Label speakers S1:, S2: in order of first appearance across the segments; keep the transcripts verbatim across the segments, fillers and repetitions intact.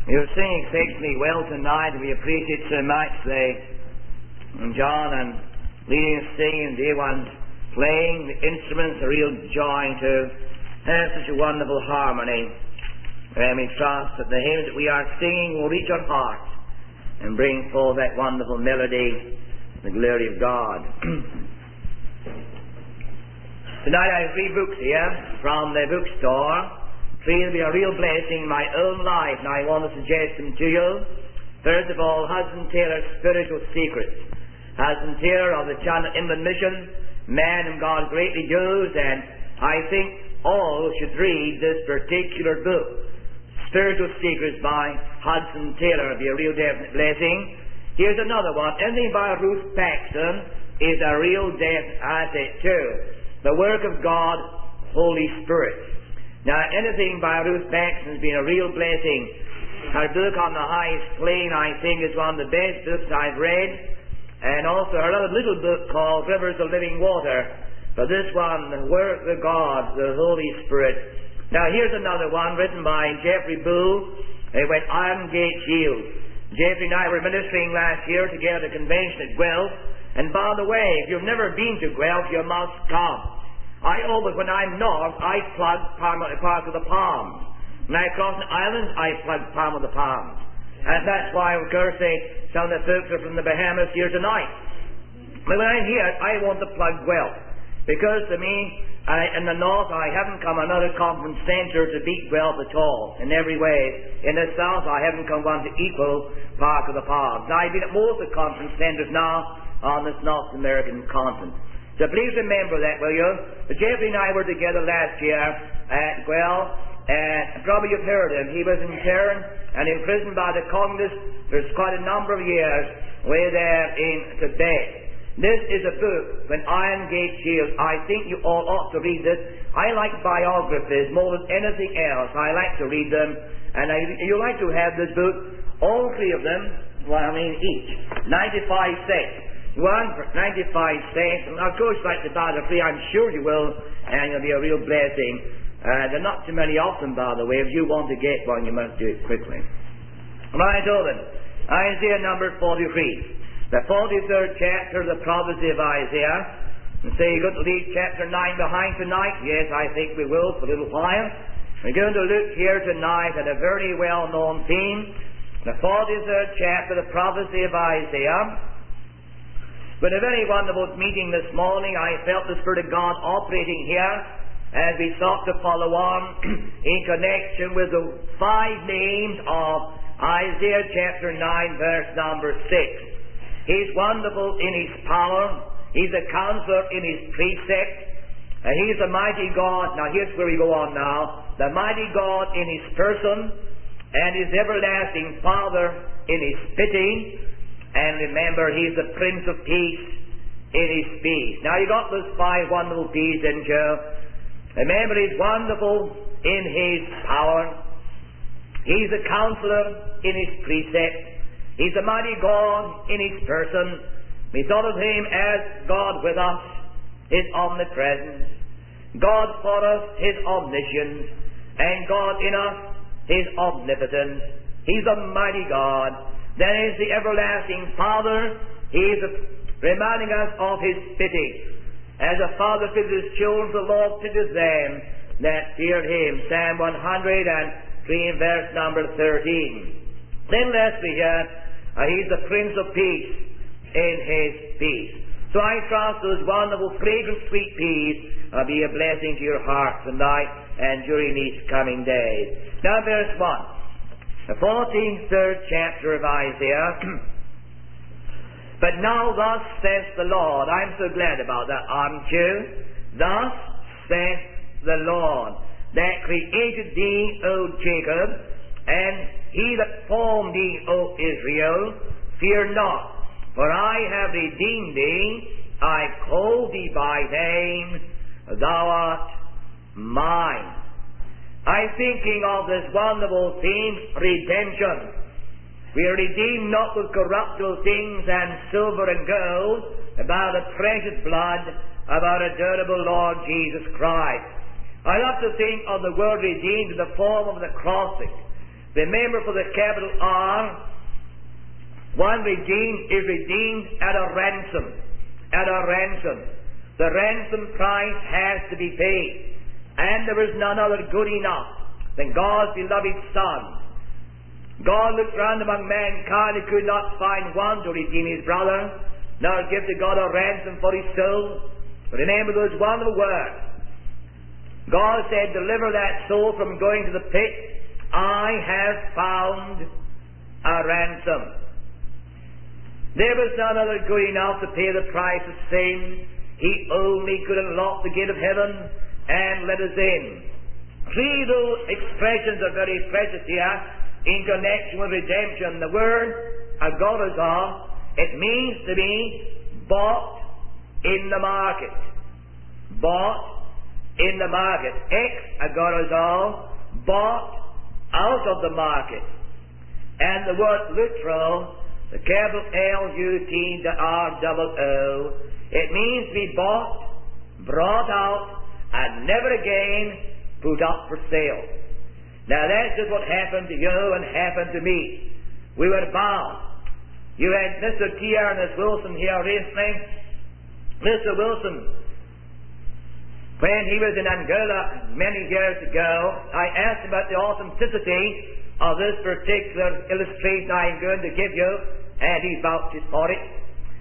S1: You're singing exceptionally well tonight, and we appreciate so much the and John and leading us singing, and the dear ones playing the instruments, a real joy to have such a wonderful harmony. And we trust that the hymns that we are singing will reach our hearts and bring forth that wonderful melody, the glory of God. Tonight I have three books here from the bookstore. Three will be a real blessing in my own life, and I want to suggest them to you. First of all, Hudson Taylor's Spiritual Secrets. Hudson Taylor of the Chandler Inland Mission, man whom God greatly used, and I think all should read this particular book. Spiritual Secrets by Hudson Taylor will be a real definite blessing. Here's another one. Anything by Ruth Paxton is a real definite asset too. The Work of God, Holy Spirit. Now, anything by Ruth Paxton has been a real blessing. Her book On the Highest Plane, I think, is one of the best books I've read. And also her other little book called Rivers of Living Water. But this one, The Work of God, the Holy Spirit. Now, here's another one written by Jeffrey Bull. It went Iron Gate Shield. Jeffrey and I were ministering last year together at a convention at Guelph. And by the way, if you've never been to Guelph, you must come. I always, when I'm north, I plug Palm, Park of the Palms. When I cross the islands, I plug Palm of the Palms. And that's why, of course, they, some of the folks are from the Bahamas here tonight. But when I'm here, I want to plug Guelph. Because to me, I, in the north, I haven't come another conference centre to beat Guelph at all, in every way. In the south, I haven't come one to equal Park of the Palms. Now, I've been at most of the conference centres now on this North American continent. So please remember that, will you? But Jeffrey and I were together last year at Guelph, and probably you've heard him. He was interned and imprisoned by the communists for quite a number of years way there in Tibet. This is a book, When Iron Gate Shield. I think you all ought to read this. I like biographies more than anything else. I like to read them, and I, you like to have this book, all three of them, well, I mean each, ninety-five cents. One for ninety-five cents. And of course, like the buy the free, I'm sure you will, and it'll be a real blessing. Uh, there are not too many of them, by the way. If you want to get one, you must do it quickly. Right, over. Isaiah number forty-three. The forty-third chapter of the prophecy of Isaiah. And say you're going to leave chapter nine behind tonight? Yes, I think we will for a little while. We're going to look here tonight at a very well-known theme. The forty-third chapter of the prophecy of Isaiah. But a very wonderful meeting this morning. I felt the Spirit of God operating here as we sought to follow on in connection with the five names of Isaiah chapter nine, verse number six. He's wonderful in His power. He's a counselor in His precept. And He's a mighty God. Now here's where we go on now. The mighty God in His person, and His everlasting Father in His pity. And remember, He's the Prince of Peace in His peace. Now you got those five wonderful P's, didn't you? Remember, He's wonderful in His power. He's a counselor in His precept. He's a mighty God in His person. We thought of Him as God with us, His omnipresence. God for us, His omniscience. And God in us, His omnipotence. He's a mighty God. Then is the everlasting Father. He is reminding us of His pity. As a father pities his children, the Lord pities them that feared Him. Psalm one hundred three, verse number thirteen. Then lastly here, uh, He's the Prince of Peace in His peace. So I trust those wonderful, fragrant, sweet peace will uh, be a blessing to your heart tonight and during these coming days. Now verse one. The forty-third chapter of Isaiah. But now thus saith the Lord. I'm so glad about that, aren't you? Thus saith the Lord, that created thee, O Jacob, and He that formed thee, O Israel. Fear not, for I have redeemed thee. I call thee by name. Thou art mine. I'm thinking of this wonderful theme, redemption. We are redeemed not with corruptible things and silver and gold, about the precious blood of our adorable Lord Jesus Christ. I love to think of the word redeemed in the form of the crossing. Remember, for the capital R, one redeemed is redeemed at a ransom. At a ransom. The ransom price has to be paid. And there is none other good enough than God's beloved Son. God looked round among mankind and could not find one to redeem his brother, nor give to God a ransom for his soul. But remember those wonderful words. God said, deliver that soul from going to the pit. I have found a ransom. There was none other good enough to pay the price of sin. He only could unlock the gate of heaven and let us in. Three little expressions are very precious here in connection with redemption. The word agorzo, it means to be bought in the market. Bought in the market. Ex agorzo, bought out of the market. And the word lutro, the capital L U T, the R double O, it means to be bought, brought out, and never again put up for sale. Now that's just what happened to you and happened to me. We were bound. You had Mister T. Ernest Wilson here recently. Mister Wilson, when he was in Angola many years ago, I asked him about the authenticity of this particular illustration I'm going to give you, and he vouched for it.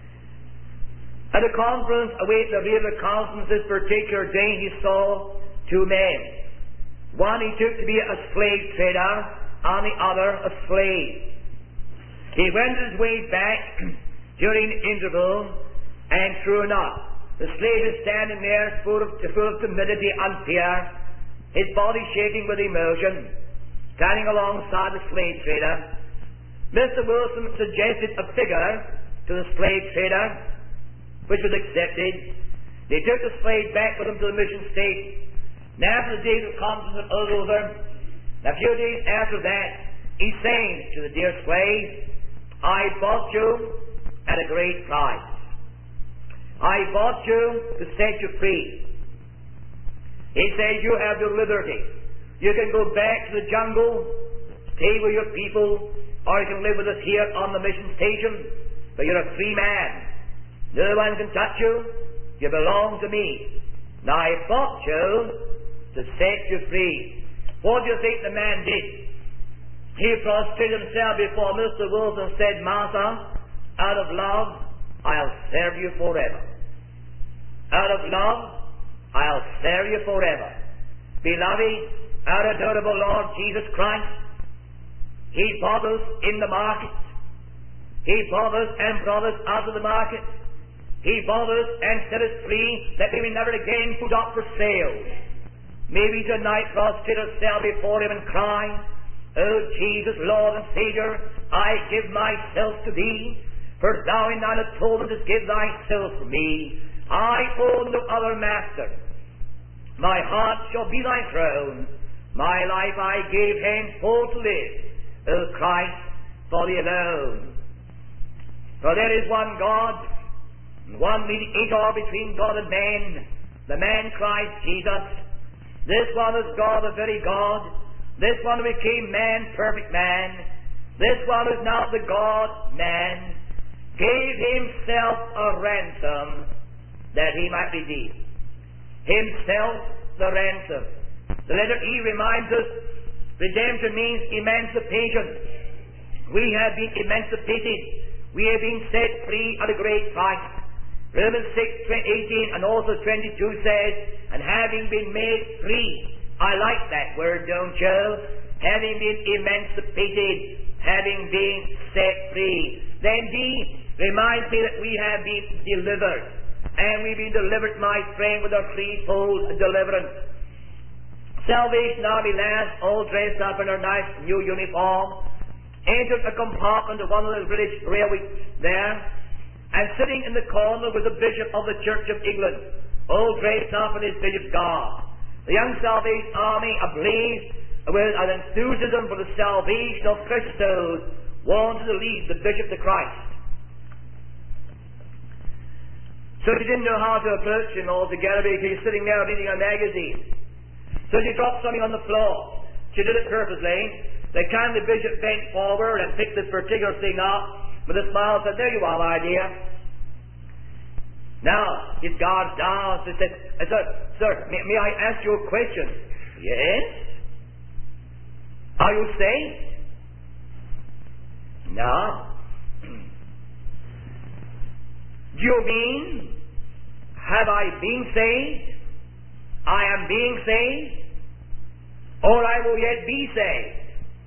S1: At a conference, away at the river conference this particular day, he saw two men. One he took to be a slave trader, and the other a slave. He went his way back during the interval, and true enough, the slave is standing there full of, full of timidity and fear, his body shaking with emotion, standing alongside the slave trader. Mister Wilson suggested a figure to the slave trader, which was accepted. They took the slave back with them to the mission station. Now, after the days of conference was over, a few days after that, he's saying to the dear slave, I bought you at a great price. I bought you to set you free. He says, you have your liberty. You can go back to the jungle, stay with your people, or you can live with us here on the mission station, but you're a free man. No one can touch you. You belong to me. Now I bought you to set you free. What do you think the man did? He prostrated himself before Mister Wilson and said, Master, out of love, I'll serve you forever. Out of love, I'll serve you forever. Beloved, our adorable Lord Jesus Christ, He bought us in the market. He bought us and brought us out of the market. He bought us and set us free that we may never again put up for sale. Maybe tonight prostrate ourselves before Him and cry, Oh Jesus, Lord and Saviour, I give myself to Thee, for Thou in Thine atonement hast give Thyself for me. I own no other master. My heart shall be Thy throne. My life I gave henceforth to live, O Christ, for Thee alone. For there is one God, one mediator between God and man, the man Christ Jesus. This one is God, the very God. This one became man, perfect man. This one is now the God-man. Gave Himself a ransom that He might redeem. Himself the ransom. The letter E reminds us, redemption means emancipation. We have been emancipated. We have been set free at a great price. Romans six, eighteen and also twenty-two says, and having been made free. I like that word, don't you? Having been emancipated, having been set free. Then D reminds me that we have been delivered. And we've been delivered, my friend, with a threefold deliverance. Salvation Army lads, all dressed up in their nice new uniform, entered a compartment of one of the British railways there, and sitting in the corner was the Bishop of the Church of England, all dressed up in his bishop's garb. The young Salvation Army, ablaze with an enthusiasm for the salvation of precious souls, wanted to lead the Bishop to Christ. So she didn't know how to approach him altogether because he's sitting there reading a magazine. So she dropped something on the floor. She did it purposely. The kind the bishop bent forward and picked this particular thing up with a smile and said, "There you are, my dear. Now, if God's down," so said, I said, "Sir, may, may I ask you a question?" "Yes." "Are you saved?" "No." "Do you mean, have I been saved? I am being saved? Or I will yet be saved?"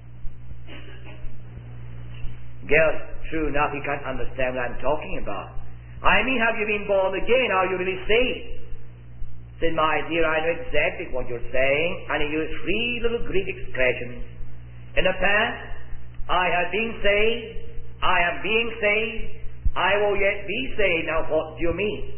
S1: Girl, true enough, he can't understand what I'm talking about. "I mean, have you been born again? Are you really saved?" Said, "My dear, I know exactly what you're saying." And he used three little Greek expressions. "In the past, I have been saved. I am being saved. I will yet be saved." Now, what do you mean?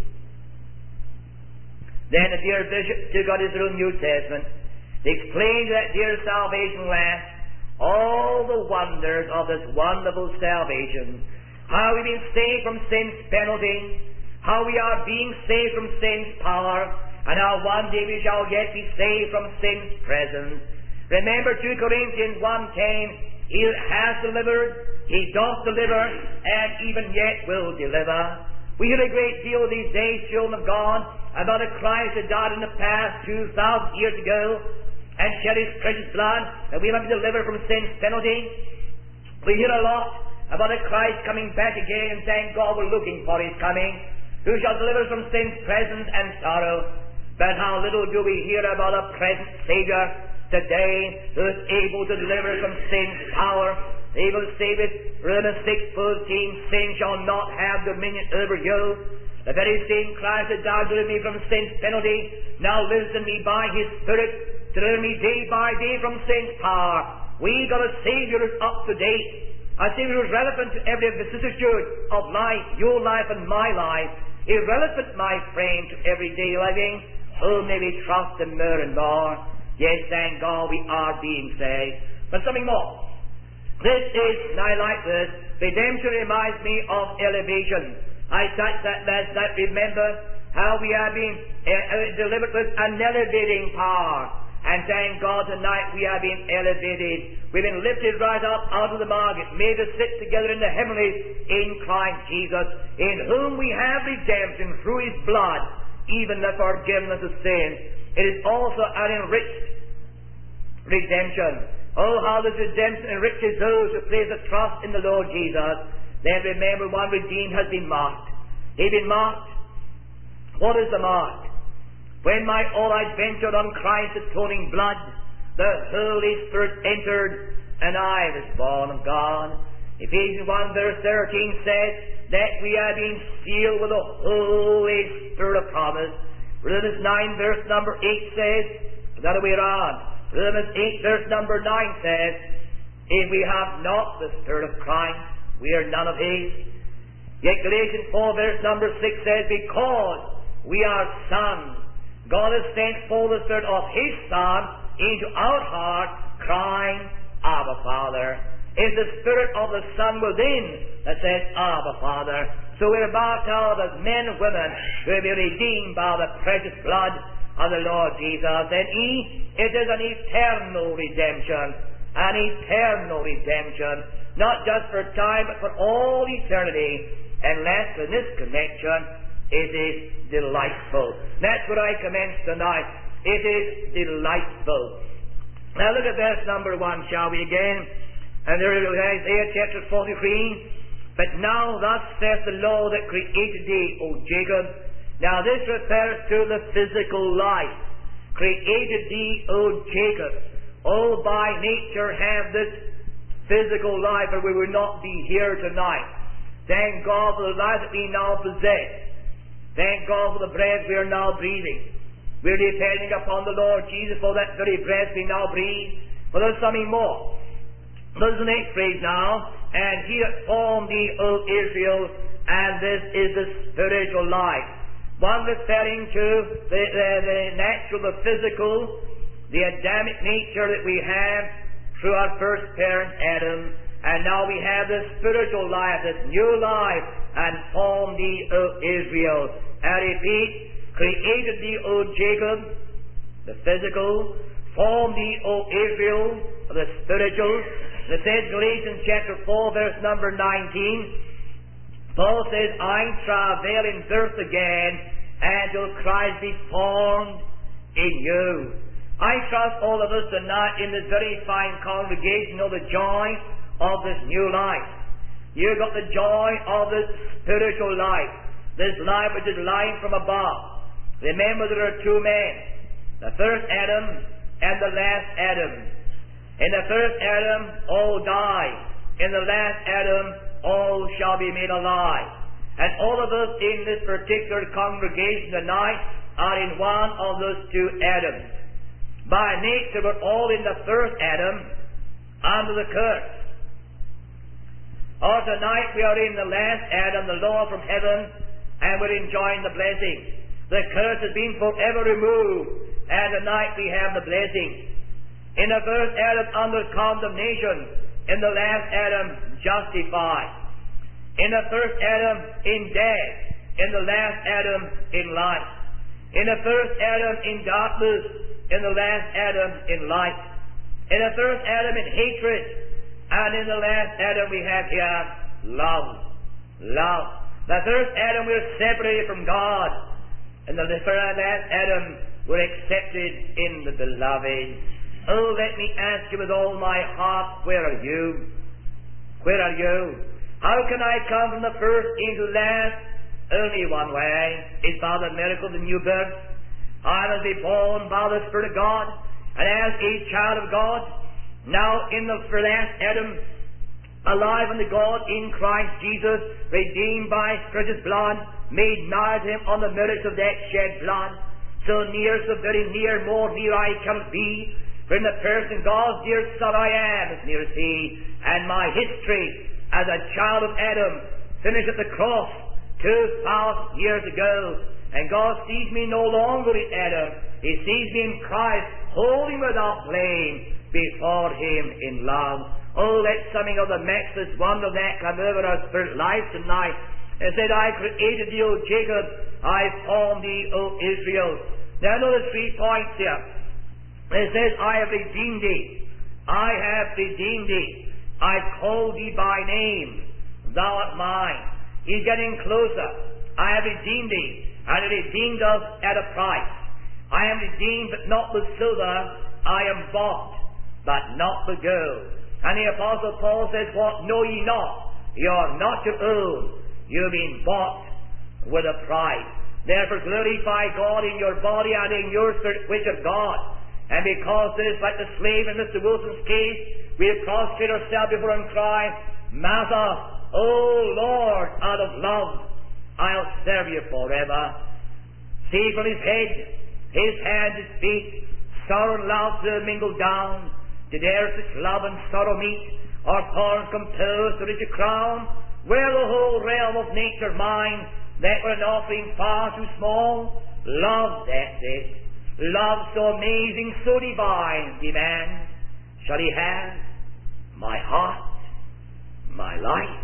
S1: Then the dear bishop took out his little New Testament. He explained to that dear salvation lass all the wonders of this wonderful salvation. How we've been saved from sin's penalty, how we are being saved from sin's power, and how one day we shall yet be saved from sin's presence. Remember two Corinthians one ten, He has delivered, He doth deliver, and even yet will deliver. We hear a great deal these days, children of God, about a Christ that died in the past two thousand years ago and shed His precious blood that we might be delivered from sin's penalty. We hear a lot about a Christ coming back again, and thank God we're looking for His coming, who shall deliver us from sin's presence and sorrow. But how little do we hear about a present Saviour today who is able to deliver us from sin's power, able to save us. Romans six fourteen, "Sin shall not have dominion over you. The very same Christ that died to deliver me from sin's penalty now lives in me by His Spirit to deliver me day by day from sin's power." We got a Saviour who's up to date, a Saviour who's relevant to every vicissitude of life, your life and my life, irrelevant, my friend, to everyday living. Whom may we trust Him more and more? Yes, thank God we are being saved. But something more. This is, and I like this, redemption reminds me of elevation. I touched that last night. Remember how we are being uh, uh, delivered with an elevating power. And thank God tonight we are being elevated. We've been lifted right up out of the market, made to sit together in the heavenlies in Christ Jesus, in whom we have redemption through His blood, even the forgiveness of sin. It is also an enriched redemption. Oh, how this redemption enriches those who place a trust in the Lord Jesus. Then remember, one redeemed has been marked. He's been marked. What is the mark? When my all I ventured on Christ's atoning blood, the Holy Spirit entered, and I was born of God. Ephesians one verse thirteen says that we are being sealed with the Holy Spirit of promise. Romans nine verse number eight says, the other way around, Romans eight verse number nine says, if we have not the Spirit of Christ, we are none of His. Yet Galatians four verse number six says, because we are sons, God has sent forth the Spirit of His Son into our heart, crying, Abba, Father. It's the Spirit of the Son within that says, Abba, Father. So we're marked out as men and women who will be redeemed by the precious blood of the Lord Jesus. And He, it is an eternal redemption. An eternal redemption. Not just for time, but for all eternity. And last, in this connection, it is delightful. That's what I commence tonight. It is delightful. Now look at verse number one, shall we again? And there is Isaiah chapter forty-three. But now thus saith the Lord that created thee, O Jacob. Now this refers to the physical life. Created thee, O Jacob. All by nature have this physical life, or we would not be here tonight. Thank God for the life that we now possess. Thank God for the breath we are now breathing. We're depending upon the Lord Jesus for that very breath we now breathe. But there's something more. There's the next phrase now. And He that formed thee, O Israel, and this is the spiritual life. One referring to the, the, the natural, the physical, the Adamic nature that we have through our first parent Adam. And now we have this spiritual life, this new life, and formed thee, O Israel. I repeat, created thee, O Jacob, the physical, formed thee, O Israel, of the spiritual. And it says, Galatians chapter four, verse number nineteen, Paul says, I travail in birth again, until Christ be formed in you. I trust all of us tonight in this very fine congregation know the joy of this new life. You've got the joy of this spiritual life, this life which is life from above. Remember, there are two men, the first Adam and the last Adam. In the first Adam, all die. In the last Adam, all shall be made alive. And all of us in this particular congregation tonight are in one of those two Adams. By nature, we're all in the first Adam under the curse. Or tonight we are in the last Adam, the law from heaven, and we're enjoying the blessing. The curse has been forever removed, and tonight we have the blessing. In the first Adam under condemnation, in the last Adam justified. In the first Adam in death, in the last Adam in life. In the first Adam in darkness, in the last Adam in light. In the first Adam in hatred, and in the last Adam we have here love. Love. The first Adam we're separated from God. In the last Adam we're accepted in the beloved. Oh, let me ask you with all my heart, where are you? Where are you? How can I come from the first into the last? Only one way, is by the miracle of the new birth. I must be born by the Spirit of God, and as a child of God, now in the last Adam, alive unto God in Christ Jesus, redeemed by His precious blood, made nigh to Him on the merits of that shed blood. So near, so very near, more near I cannot be. For in the person God's dear Son I am as near as He, and my history as a child of Adam finished at the cross two thousand years ago. And God sees me no longer in Adam. He sees me in Christ, holy without blame before Him in love. Oh, let something of the matchless wonder of that come over our spirit life tonight. And said, I created thee, O Jacob, I formed thee, O Israel. Now notice three points here. It says, I have redeemed thee. I have redeemed thee. I've called thee by name. Thou art mine. He's getting closer. I have redeemed thee. And He redeemed us at a price. I am redeemed, but not with silver. I am bought, but not with gold. And the Apostle Paul says, what know ye not? You are not your own. You've been bought with a price. Therefore glorify God in your body and in your spirit, which are God. And because it is like the slave in Mister Wilson's case, we prostrate ourselves before Him and cry, Master, O Lord, out of love, I'll serve you forever. See from His head, His hands, His feet, sorrow and laughter mingled down. Did e'er such love and sorrow meet, or thorns compose to reach a crown? Where the whole realm of nature mine, that were an offering far too small? Love, that's it. Love so amazing, so divine, demands, shall He have my heart, my life,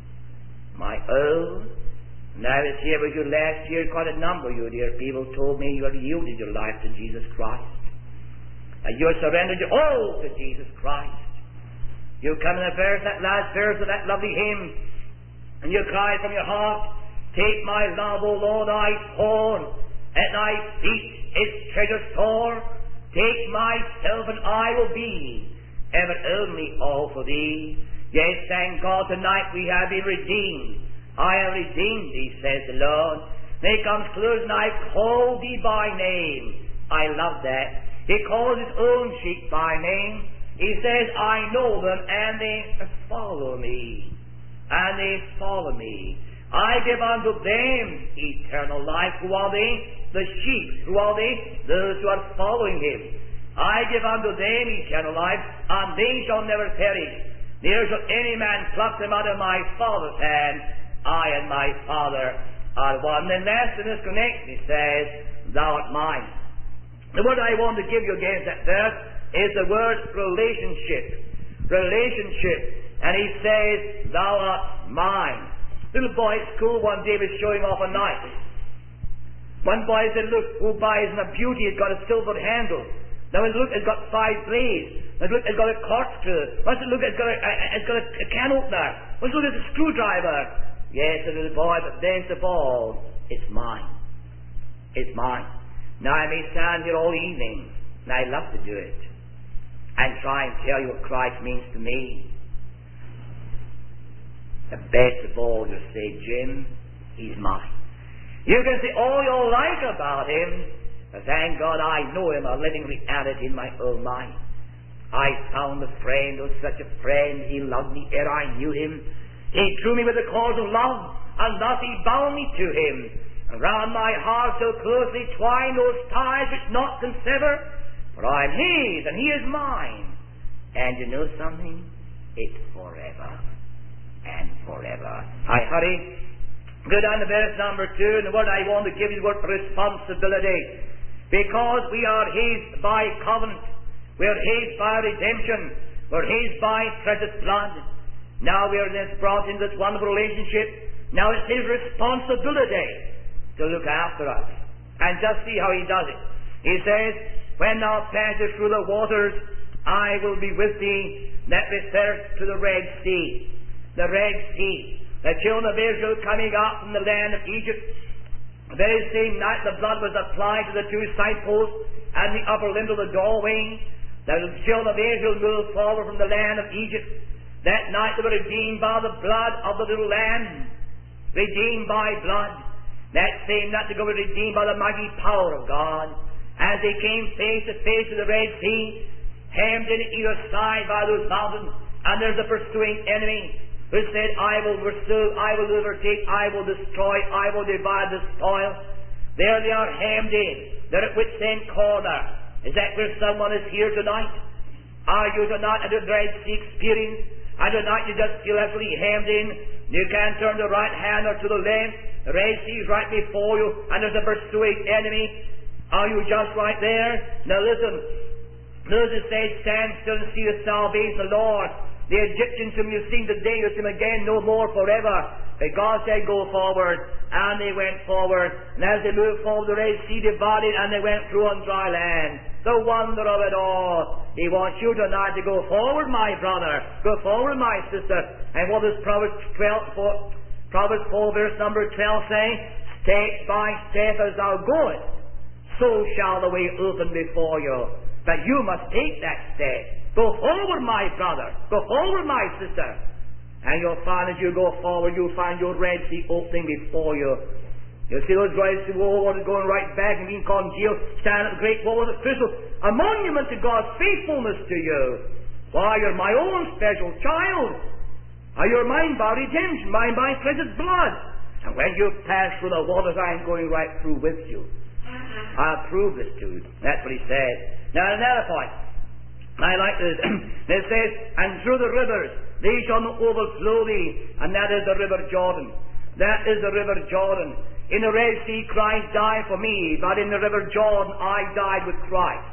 S1: my own? Now this year was your last year, quite a number of you dear people told me you had yielded your life to Jesus Christ. And you have surrendered your all to Jesus Christ. You come in the verse, that last verse of that lovely hymn, and you cry from your heart, take my love, O Lord, I pour at thy feet its treasure store. Take myself and I will be ever only all for thee. Yes, thank God tonight we have been redeemed. I have redeemed thee, says the Lord. Then He comes close and I call thee by name. I love that. He calls His own sheep by name. He says, I know them and they follow me. And they follow me. I give unto them eternal life. Who are they? The sheep. Who are they? Those who are following Him. I give unto them eternal life, and they shall never perish. Neither shall any man pluck them out of my Father's hand. I and my Father are one. Then last in this connection, He says, Thou art mine. The word I want to give you against that verse is the word relationship. Relationship. And He says, Thou art mine. Little boy at school one day was showing off a knife. One boy said, look, who buys in a beauty, it's got a silver handle. Now he looked, it's got five blades. Let's look, it's got a corkscrew. Let's look, it's got a, it's got a, a can opener. Let's look at a screwdriver. Yes, it is a boy, but best of all, it's mine. It's mine. Now I may stand here all evening, and I love to do it, and try and tell you what Christ means to me. The best of all, you say, Jim, He's mine. You can say all you like about Him, but thank God I know Him, a living reality in my own mind. I found a friend, oh such a friend, He loved me ere I knew Him. He drew me with the cords of love, and thus He bound me to Him. And round my heart so closely twined those ties which naught can sever, for I am His, and He is mine. And you know something? It's forever and forever. I hurry. Go down to verse number two, and the word I want to give you is the word responsibility. Because we are His by covenant, we are His by redemption, we're His by precious blood. Now we are then brought into this wonderful relationship. Now it's His responsibility to look after us. And just see how He does it. He says, when thou passest through the waters, I will be with thee. That refers to the Red Sea. The Red Sea. The children of Israel coming out from the land of Egypt. The very same night the blood was applied to the two side posts and the upper limb of the doorway. The children of Israel moved forward from the land of Egypt. That night they were redeemed by the blood of the little lamb. Redeemed by blood. That same night they were redeemed by the mighty power of God. As they came face to face with the Red Sea, hemmed in either side by those mountains, and there's a pursuing enemy who said, I will pursue, I will overtake, I will destroy, I will divide the spoil. There they are hemmed in. They're at wit's end corner. Is that where someone is here tonight? Are you tonight at a Red Sea experience? And tonight you just feel absolutely hemmed in. You can't turn to the right hand or to the left. The Red Sea is right before you, and there's a pursuing enemy. Are you just right there? Now listen. Moses said, stand still and see the salvation of the Lord. The Egyptians whom you've seen today, you'll see them again no more forever. But God said, go forward. And they went forward. And as they moved forward, the Red Sea divided, and they went through on dry land. The wonder of it all. He wants you tonight to go forward, my brother. Go forward, my sister. And what does Proverbs twelve, four, Proverbs four, verse number twelve say? Step by step as thou goest, so shall the way open before you. But you must take that step. Go forward, my brother. Go forward, my sister. And you'll find as you go forward, you'll find your Red Sea opening before you. You'll see those Red Sea waters going right back and being congealed, standing at the great wall of the crystal, a monument to God's faithfulness to you. Why, you're my own special child. Are you mine by redemption, mine by precious blood. And when you pass through the waters, I am going right through with you. I'll prove this to you. That's what he said. Now, another point. I like this. It says, and through the rivers, they shall not overflow thee. And that is the river Jordan. That is the river Jordan. In the Red Sea, Christ died for me. But in the river Jordan, I died with Christ.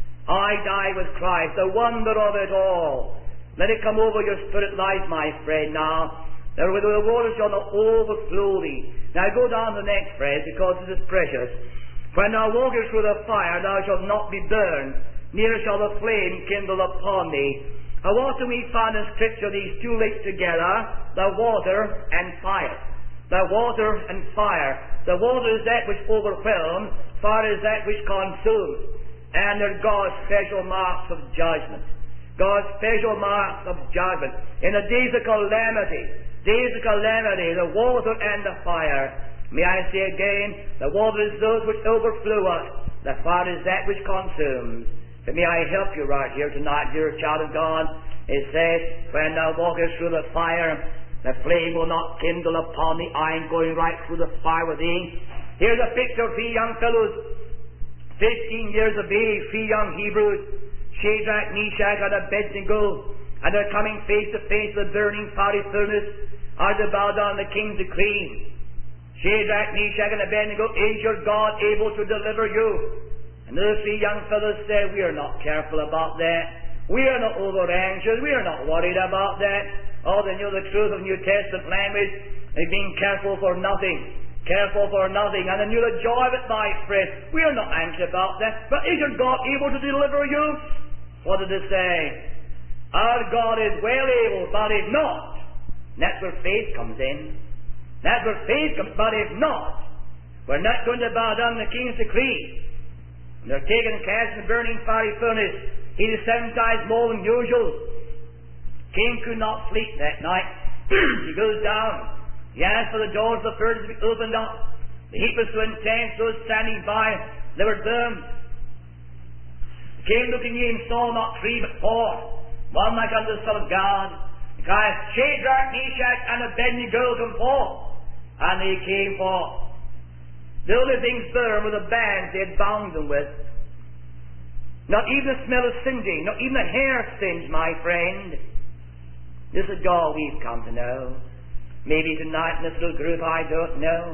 S1: I died with Christ. The wonder of it all. Let it come over your spirit life, my friend, now. That the waters shall not overflow thee. Now go down to the next phrase, because this is precious. When thou walkest through the fire, thou shalt not be burned, neither shall the flame kindle upon thee. How often we find in Scripture these two linked together, the water and fire. The water and fire. The water is that which overwhelms, fire is that which consumes. And they're God's special marks of judgment. God's special marks of judgment. In the days of calamity, days of calamity, the water and the fire. May I say again, the water is those which overflow us. The fire is that which consumes. But may I help you right here tonight, dear child of God. It says, when thou walkest through the fire, the flame will not kindle upon thee. I am going right through the fire with thee. Here's a picture of three young fellows, fifteen years of age, three young Hebrews, Shadrach, Meshach, and Abednego, and they're coming face to face with the burning fiery furnace as they bow down the king's decree. Shadrach, Meshach, and Abednego, is your God able to deliver you? And those three young fellows said, we are not careful about that. We are not over anxious. We are not worried about that. Oh, they knew the truth of New Testament language. They've been careful for nothing. Careful for nothing. And they knew the joy of it, my friend. We are not anxious about that. But is your God able to deliver you? what did it say? Our God is well able, but if not, and that's where faith comes in. That's where faith comes, but if not, we're not going to bow down to the King's decree. And they're taken and cast in the burning fiery furnace. He is seven times more than usual. King could not sleep that night. He goes down. He asked for the doors of the furnace to be opened up. The heat was so intense, those standing by, they were burned. The king looking in saw not three but four, one like unto the Son of God. He cried, Shadrach, Meshach, and Abednego come forth. And they came forth. The only things burned were the bands they had bound them with. Not even the smell of singeing, not even the hair singed, my friend. This is all we've come to know. Maybe tonight in this little group, I don't know.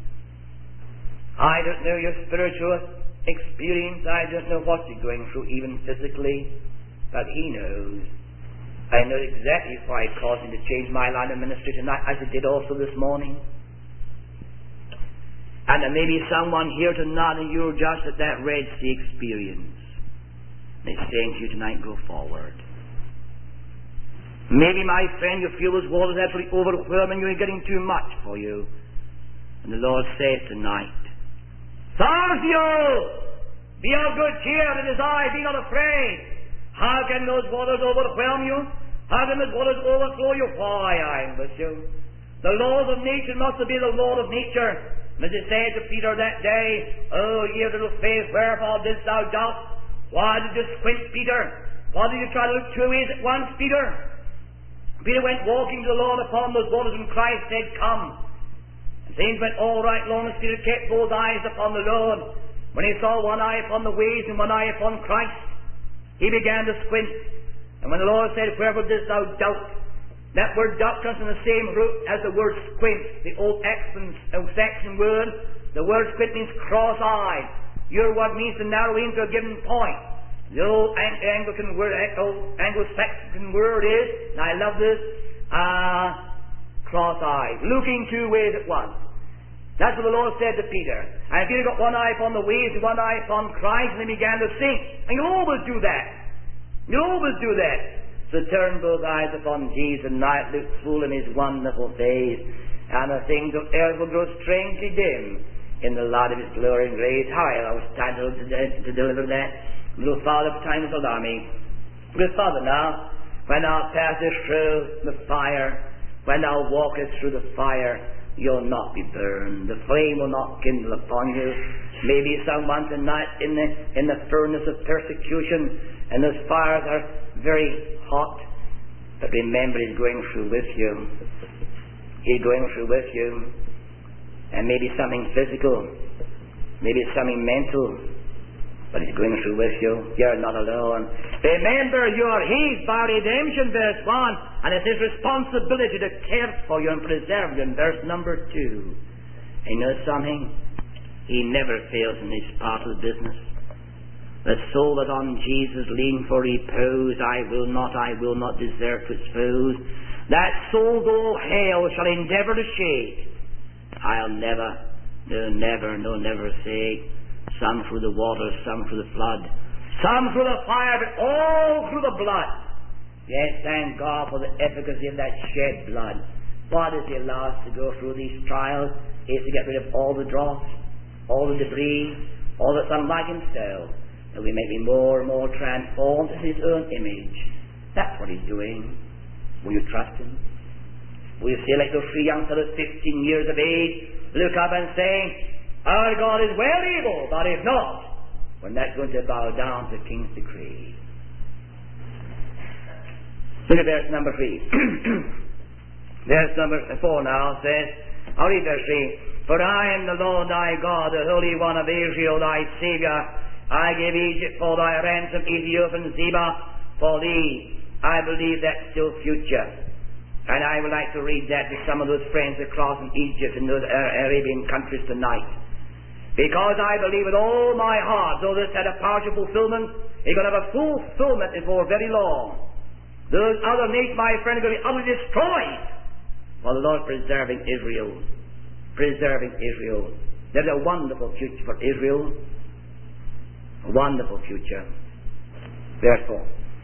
S1: I don't know your spiritual experience. I don't know what you're going through, even physically. But He knows. I know exactly why He caused me to change my line of ministry tonight, as it did also this morning. And there may be someone here tonight, and you're just at that Red Sea experience. They're saying to you tonight, go forward. Maybe, my friend, you feel those waters absolutely overwhelming you and getting too much for you. And the Lord says tonight, Tharsio, be of good cheer, it is I, be not afraid. How can those waters overwhelm you? How can those waters overflow you? Why, I'm with you. The laws of nature must be the law of nature. And as it said to Peter that day, Oh, ye of little faith, wherefore didst thou doubt? Why did you squint, Peter? Why did you try to look two ways at once, Peter? Peter went walking to the Lord upon those waters, and Christ said, Come. And things went all right long as Peter kept both eyes upon the Lord. When he saw one eye upon the waves and one eye upon Christ, he began to squint. And when the Lord said, Wherefore didst thou doubt? That word doubt comes from the same root as the word squint, the old Saxon word. The word squint means cross-eyed. Your word means to narrow into a given point. The old Anglican word, old Anglo-Saxon word is, and I love this, uh, cross-eyed, looking two ways at once. That's what the Lord said to Peter. And Peter got one eye upon the waves and one eye upon Christ, and he began to sink. And you'll always do that. You'll always do that. So turn both eyes upon Jesus, and night look full in His wonderful face, and the things of earth will grow strangely dim in the light of His glory and grace. How I was titled to, to deliver that. Little Father, time is allow me. Little Father, now, when thou passest through the fire, when thou walkest through the fire, you'll not be burned. The flame will not kindle upon you. Maybe someone tonight in the in the furnace of persecution, and those fires are very hot. But remember, He's going through with you. He's going through with you. And maybe something physical, maybe it's something mental, but He's going through with you. You're not alone. Remember, you are His by redemption, verse one, and it's His responsibility to care for you and preserve you, in verse number two. And you know something? He never fails in this part of the business. The soul that on Jesus lean for repose, I will not, I will not desert its foes. That soul, though hell shall endeavour to shake, I'll never, no, never, no, never say. Some through the water, some through the flood, some through the fire, but all through the blood. Yes, thank God for the efficacy of that shed blood. What does He allow us to go through these trials? Is to get rid of all the dross, all the debris, all that's unlike Himself, that we may be more and more transformed in His own image. That's what He's doing. Will you trust Him? Will you say like those three young fellows, fifteen years of age, look up and say, Our God is well able, but if not, we're not going to bow down to the King's decree. Look at verse number three. Verse number four now says, I'll read verse three. For I am the Lord thy God, the Holy One of Israel, thy Saviour. I gave Egypt for thy ransom, Ethiopia and Zebah for thee. I believe that's still future. And I would like to read that to some of those friends across in Egypt and those Arabian countries tonight. Because I believe with all my heart, though this had a partial fulfillment, it's going to have a fulfillment before very long. Those other nations, my friend, are going to be utterly destroyed. While the Lord preserving Israel. Preserving Israel. There's a wonderful future for Israel. A wonderful future. Therefore,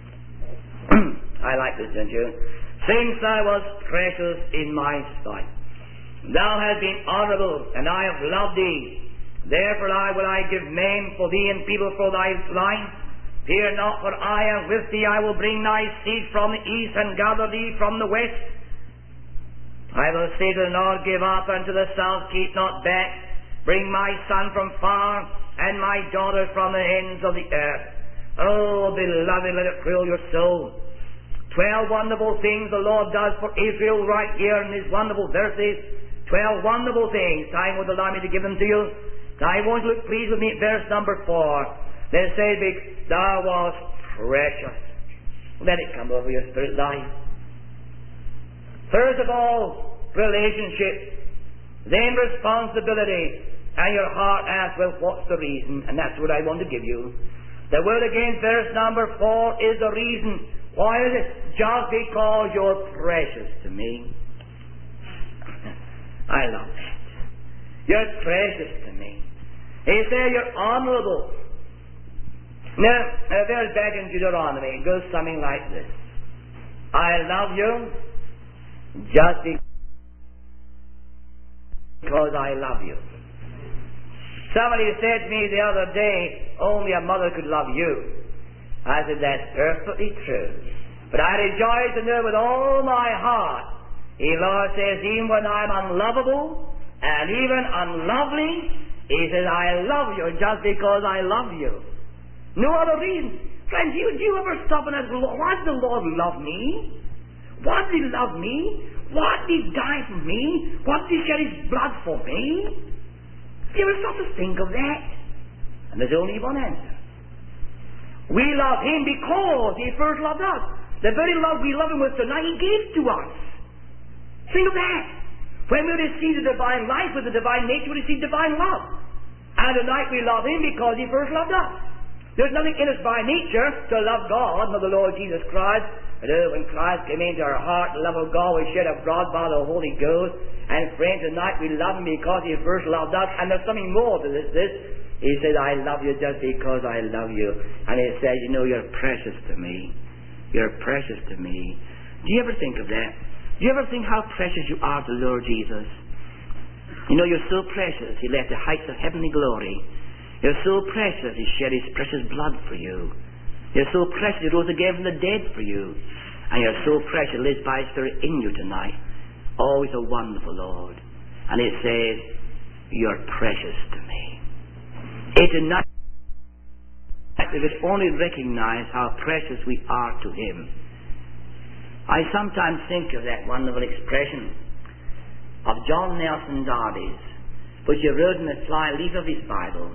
S1: I like this, don't you? Since I was precious in my sight, thou hast been honourable, and I have loved thee. Therefore I will I give men for thee and people for thy line. Fear not, for I am with thee. I will bring thy seed from the east and gather thee from the west. I will say to the north, give up, and to the south, keep not back. Bring my son from far, and my daughter from the ends of the earth. Oh, beloved, let it thrill your soul. Twelve wonderful things the Lord does for Israel right here in these wonderful verses. Twelve wonderful things. Time would allow me to give them to you. Now I want you to look please with me at verse number four. Then it says, thou wast precious. Let it come over your spirit life. First of all, relationship. Then responsibility. And your heart asks, well, what's the reason? And that's what I want to give you. The word again, verse number four, is the reason. Why is it? Just because you're precious to me. I love that. You're precious to me. He said you're honourable. Now, uh, there's back in Deuteronomy. It goes something like this. I love you just because I love you. Somebody said to me the other day, only a mother could love you. I said, that's perfectly true. But I rejoice to know with all my heart, the Lord says, even when I'm unlovable and even unlovely, He says, I love you just because I love you. No other reason. Friends, you, do you ever stop and ask, why did the Lord love me? Why did He love me? Why did He die for me? Why did He shed His blood for me? Do you ever stop to think of that? And there's only one answer. We love Him because He first loved us. The very love we love Him with tonight, He gave to us. Think of that. When we receive the divine life with the divine nature, we receive divine love. And tonight we love Him because He first loved us. There's nothing in us by nature to love God, nor the Lord Jesus Christ. But oh, when Christ came into our heart, the love of God was shed abroad by the Holy Ghost. And friends, tonight we love Him because He first loved us. And there's something more to this. This He says, I love you just because I love you. And He says, you know, you're precious to me. You're precious to me. Do you ever think of that? Do you ever think how precious you are to the Lord Jesus? You know, you're so precious. He left the heights of heavenly glory. You're so precious. He shed His precious blood for you. You're so precious. He rose again from the dead for you. And you're so precious. He lives by His Spirit in you tonight. Oh, He's a wonderful Lord. And it says, you're precious to me. It tonight, we could only recognize how precious we are to Him. I sometimes think of that wonderful expression of John Nelson Darby's, which he wrote in the fly leaf of his Bible,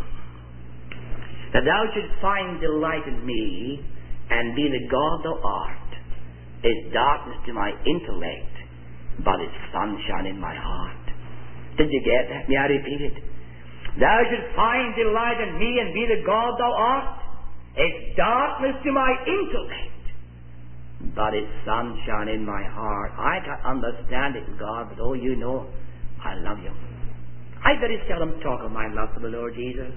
S1: that thou shouldst find delight in me and be the God thou art, is darkness to my intellect, but it's sunshine in my heart. Did you get that? May I repeat it? Thou shouldst find delight in me and be the God thou art, it's darkness to my intellect, but it's sunshine in my heart. I can't understand it, God, but oh, you know, I love you. I very seldom talk of my love for the Lord Jesus.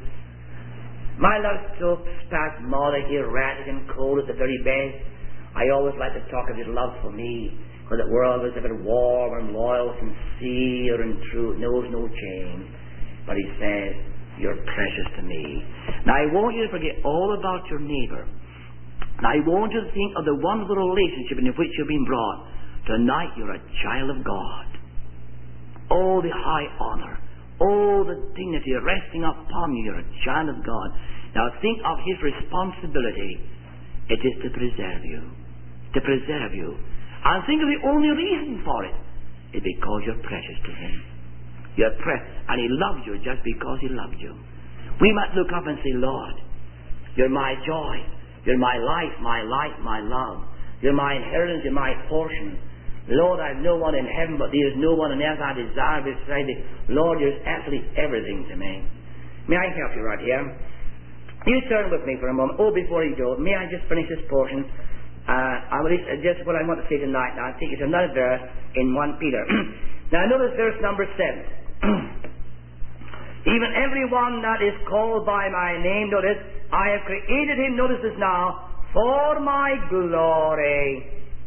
S1: My love's so spasmodic, erratic, and cold at the very best. I always like to talk of His love for me, because the world is ever warm and loyal, sincere and true. It knows no change. But He says, you're precious to me. Now I want you to forget all about your neighbor. And I want you to think of the wonderful relationship in which you've been brought. Tonight you're a child of God. Oh, the high honor. Oh, the dignity resting upon you. You're a child of God. Now think of His responsibility. It is to preserve you. To preserve you. And think of the only reason for it is because you're precious to Him. You're precious. And He loves you just because He loved you. We might look up and say, Lord, you're my joy. You're my life, my light, my love. You're my inheritance, you're my portion. Lord, I've no one in heaven, but there's no one on earth I desire beside thee. Lord, you're absolutely everything to me. May I help you right here? You turn with me for a moment. Oh, before you go, may I just finish this portion? Uh, I will just what I want to say tonight. Now, I'll take you to another verse in First Peter. Now, notice verse number seven. Even everyone that is called by my name, notice, I have created him, notice this now, for my glory.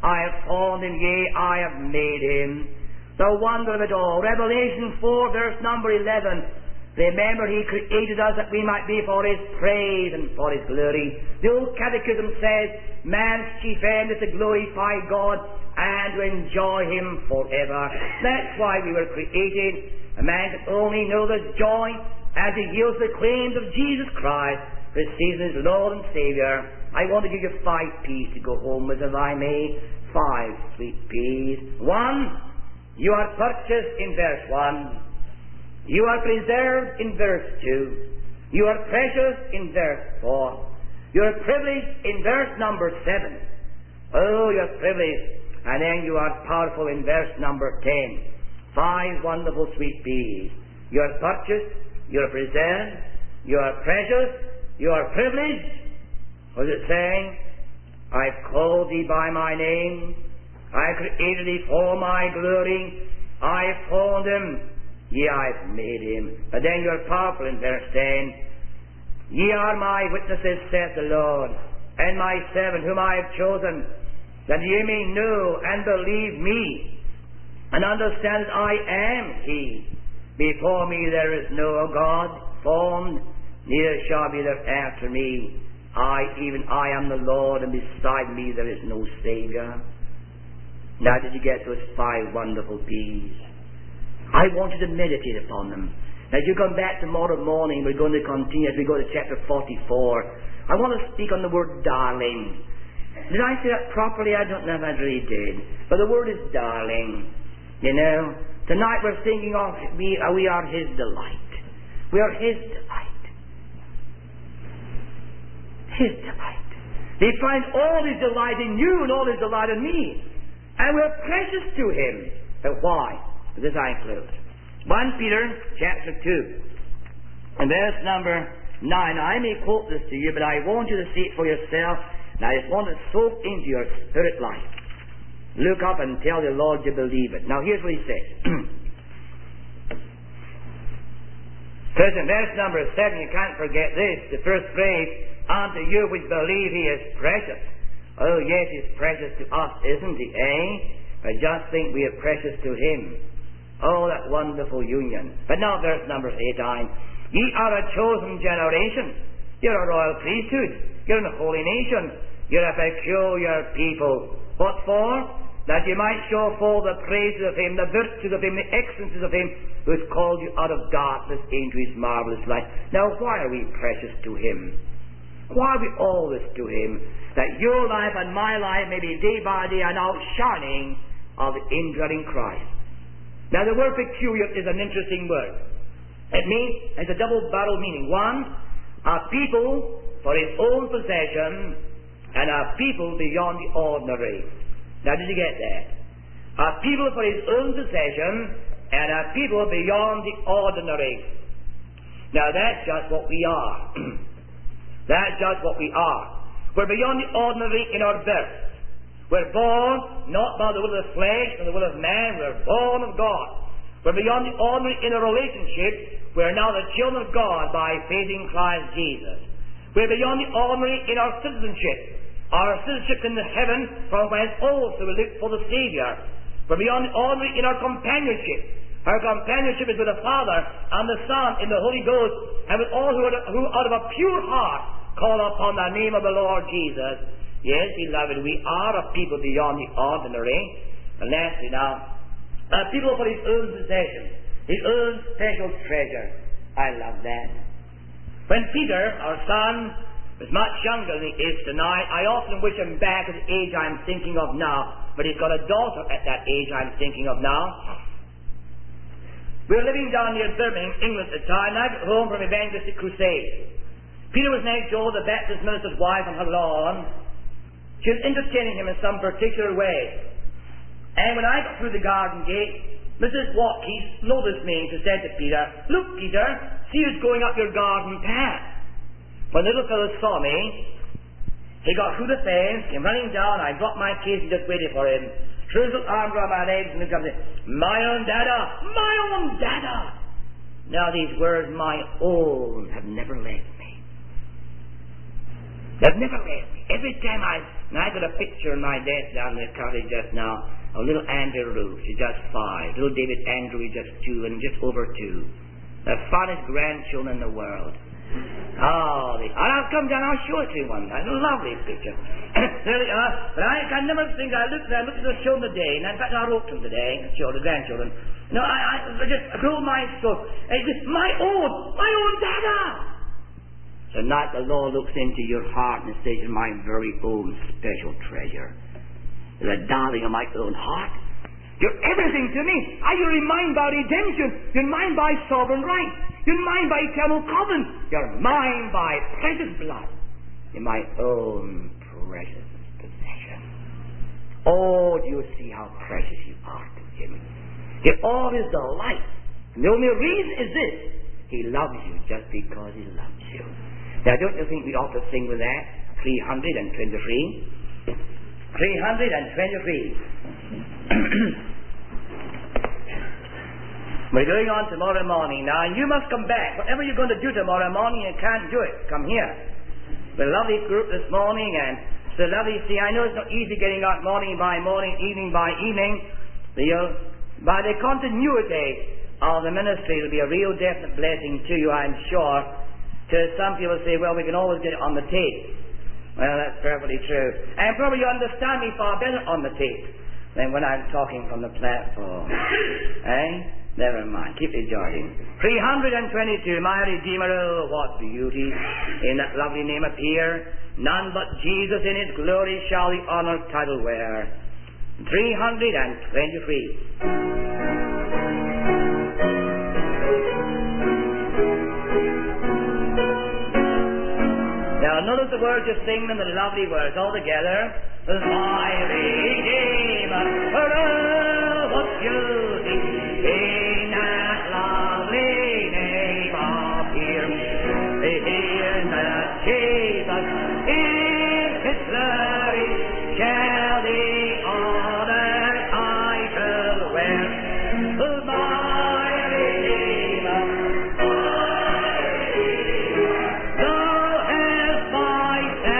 S1: I have formed him, yea, I have made him. The wonder of it all. Revelation four, verse number eleven. Remember, he created us that we might be for his praise and for his glory. The old catechism says, man's chief end is to glorify God and to enjoy him forever. That's why we were created. A man can only know the joy as he yields the claims of Jesus Christ, receives his Lord and Saviour. I want to give you five P's to go home with, if I may. Five sweet P's. One, you are purchased in verse one. You are preserved in verse two. You are precious in verse four. You are privileged in verse number seven. Oh, you are privileged. And then you are powerful in verse number ten. Five wonderful sweet P's. You are purchased. You are preserved. You are precious. You are privileged. What is it saying? I've called thee by my name. I created thee for my glory. I have formed him. Yea, I have made him. But then you are powerful in verse ten. Ye are my witnesses, saith the Lord, and my servant whom I have chosen, that ye may know and believe me, and understand that I am he. Before me there is no God formed, neither shall be there after me. I, even I am the Lord, and beside me there is no Saviour. Now did you get those five wonderful P's? I want you to meditate upon them. Now as you come back tomorrow morning, we're going to continue as we go to chapter forty-four. I want to speak on the word darling. Did I say that properly? I don't know if I really did. But the word is darling. You know, tonight we're thinking of we, uh, we are his delight. We are his delight. His delight. He finds all his delight in you and all his delight in me. And we're precious to him. But why? With this I close. First Peter chapter two. And verse number nine. I may quote this to you, but I want you to see it for yourself. And I just want to soak into your spirit life. Look up and tell the Lord you believe it. Now here's what he says. Says in verse number seven, you can't forget this, the first phrase, unto you which believe he is precious. Oh yes, he's precious to us, isn't he, eh? But just think we are precious to him. Oh, that wonderful union. But now verse number eight, ye are a chosen generation. You're a royal priesthood. You're a holy nation. You're a peculiar people. What for? That you might show forth the praises of him, the virtues of him, the excellences of him who has called you out of darkness into his marvelous light. Now why are we precious to him? Why are we all this to him? That your life and my life may be day by day an outshining of the indwelling Christ. Now the word peculiar is an interesting word. It means, it's a double-barreled meaning. One, a people for his own possession, and a people beyond the ordinary. Now did you get that? A people for his own possession, and a people beyond the ordinary. Now that's just what we are. That's just what we are. We're beyond the ordinary in our birth. We're born not by the will of the flesh and the will of man. We're born of God. We're beyond the ordinary in a relationship. We're now the children of God by faith in Christ Jesus. We're beyond the ordinary in our citizenship. Our citizenship in the heaven, from whence also we look for the Saviour. We're beyond the ordinary in our companionship. Our companionship is with the Father and the Son in the Holy Ghost, and with all who, are, who out of a pure heart call upon the name of the Lord Jesus. Yes, beloved, we are a people beyond the ordinary. And lastly now, a people for his own possession, his own special treasure. I love that. When Peter, our son, was much younger than he is tonight, I often wish him back at the age I'm thinking of now. But he's got a daughter at that age I'm thinking of now. We were living down near Birmingham, England at the time, and I got home from evangelistic crusade. Peter was next door, the Baptist minister's wife, on her lawn. She was entertaining him in some particular way. And when I got through the garden gate, Missus Watkins noticed me and she said to Peter, "Look, Peter, see who's going up your garden path." When the little fellow saw me, he got through the fence, came running down, I dropped my case and just waited for him. Threw his little arm around my legs and he comes in, "My own dada! My own dada!" Now these words, "my own," have never left me. They've never left me. Every time I And I got a picture on my desk down in the cottage just now of little Andrew Root, he's just five. Little David Andrew, he's just two, and just over two. The finest grandchildren in the world. Oh, the, and I'll come down, I'll show it to you one time. A lovely picture. There they are. But I can never think, I looked, I looked at the show today, and in fact I wrote to them today, show the grandchildren. You know, I, I just blew my soul. It was my own, my own dada. Tonight the Lord looks into your heart and says, you're my very own special treasure. You're the darling of my own heart. You're everything to me. Are you mine by redemption? You're mine by sovereign right. You're mine by eternal covenant. You're mine by precious blood. You're my own precious possession. Oh, do you see how precious you are to Him? You're all His delight. And the only reason is this: He loves you just because He loves you. Now, don't you think we ought to sing with that? three hundred twenty-three. three hundred twenty-three. We're going on tomorrow morning. Now, you must come back. Whatever you're going to do tomorrow morning, you can't do it. Come here. We're a lovely group this morning, and it's a lovely, see, I know it's not easy getting out morning by morning, evening by evening. The, uh, by the continuity of the ministry, it'll be a real definite blessing to you, I'm sure. To some people say, well, we can always get it on the tape. Well, that's perfectly true. And probably you understand me far better on the tape than when I'm talking from the platform. Eh? Never mind. Keep rejoicing. three hundred twenty-two. My Redeemer, oh, what beauty in that lovely name appear. None but Jesus in His glory shall the honoured title wear. three hundred twenty-three. Now notice the words you sing them, the lovely words all together. My Redeemer, oh, what beauty in that lovely name appear. In that Jesus in His glory shall the honoured title wear. My Redeemer, my Redeemer, Thou hast my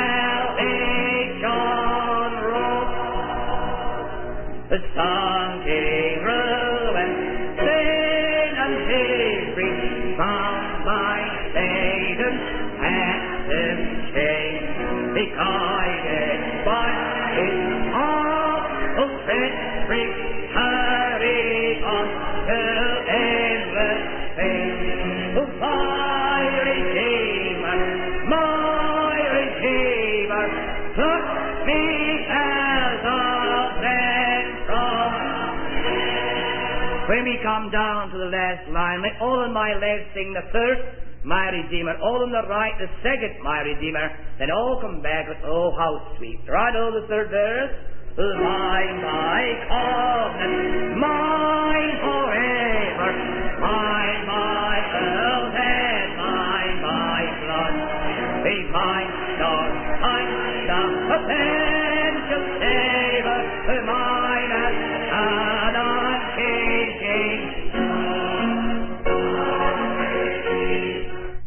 S1: salvation wrought. The sun came ruin, sin and misery, bound by Satan's active chain, He guided by His arm of victory, hurried on to endless fame. Oh, my Redeemer, my Redeemer, took me as a friend from. When we come down to the last line, let all on my left sing the first, my Redeemer. All on the right, the second, my Redeemer. Then all come back with, oh, how sweet. Right over the third verse. Mine, my covenant, mine forever.